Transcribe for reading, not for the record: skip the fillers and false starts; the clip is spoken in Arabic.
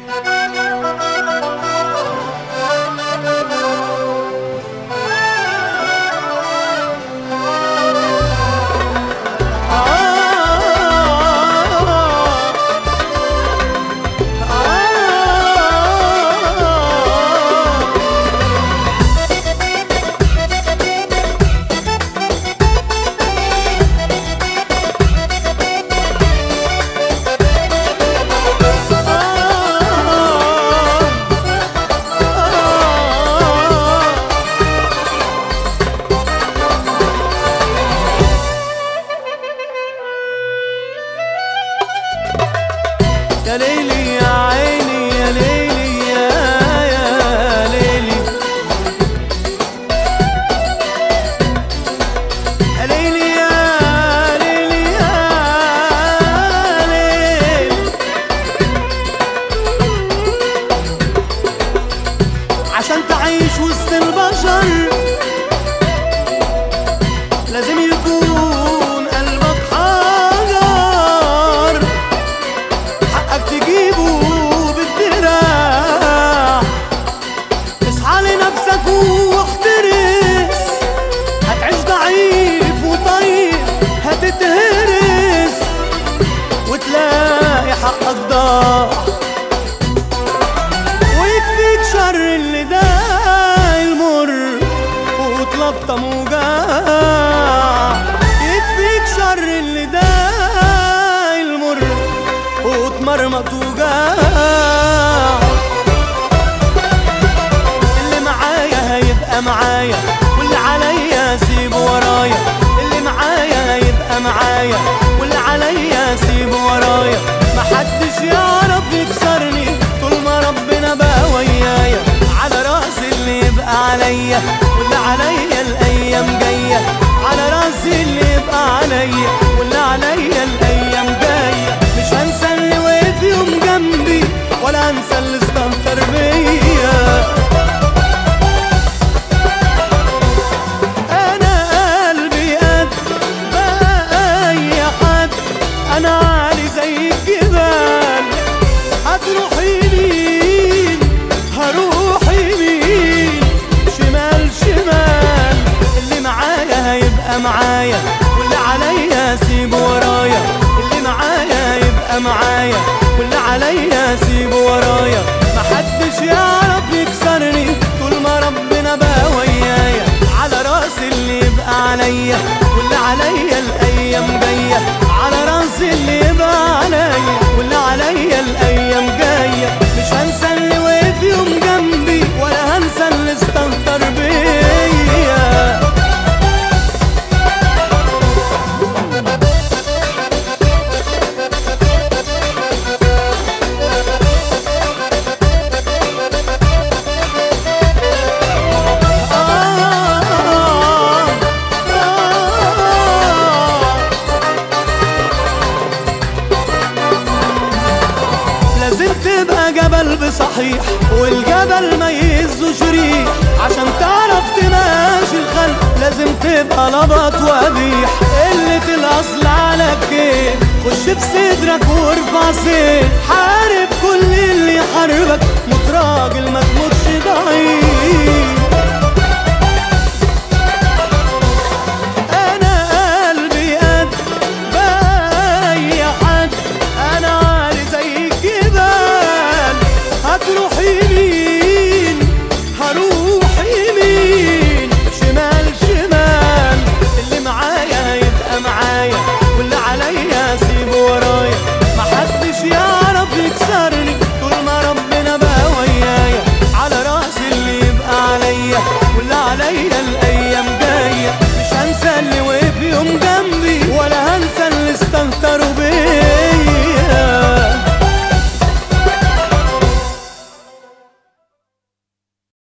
يا ليلي يا عيني يا ليلي يا ليلي يا ليلي يا ليلي يا ليلي. عشان تعيش وسط البشر لازم يكون قلبك حجر، حقك تجيبه بالدراع. اصحى لنفسك واحترس، هتعيش ضعيف وطيب هتتهرس وتلاقي حقك ضاع. ويكفيك شر اللي داق المر وتلطم وجاع. يكفيك شر اللي داق المر وتمرمط وجاع. اللي معايا هيبقى معايا واللي عليا سيبه ورايا. اللي معايا هيبقى معايا واللي عليا سيبه ورايا. محدش يعرف يكسرني طول ما ربنا بقى ويايا. على راسي اللي يبقى عليا واللي عليا الايام جايه. على راسي اللي يبقى عليا واللي عليا الايام جايه. مش هنسى اللي وقف يوم جنبي ولا هنسى اللي استهتر بيا. انا قلبي قد بقى اي حد. انا عالي زي الجبال. هتروح يمين هروح يمين، شمال شمال. اللي معايا هيبقى معايا واللي عليا سيبه ورايا. اللي معايا هيبقى معايا واللي عليا سيبه ورايا. محدش يعرف يكسرني طول ما ربنا بقى ويايا. على راسي اللي يبقى عليا واللي عليا الايام جايه. على راسي اللي يبقى عليا واللي عليا الايام جايه. مش هنسى اللي وقف يوم جنبي ولا هنسى اللي استهتر بيا. لازم تبقى جبل بصحيح والجبل ما يهزوش ريح. عشان تعرف تماشي الخلق لازم تبقى لبط وقبيح. قلة الأصل على كيف خش بصدرك وارفع سيف. حارب كل